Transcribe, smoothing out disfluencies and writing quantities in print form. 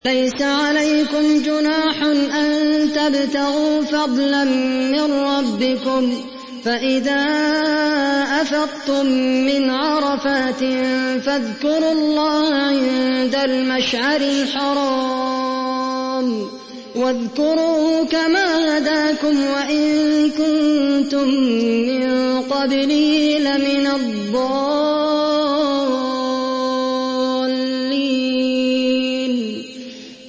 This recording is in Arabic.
ليس عليكم جناح أن تبتغوا فضلا من ربكم، فإذا أفضتم من عرفات فاذكروا الله عند المشعر الحرام، واذكروه كما هداكم وإن كنتم من قبله لمن الضالين.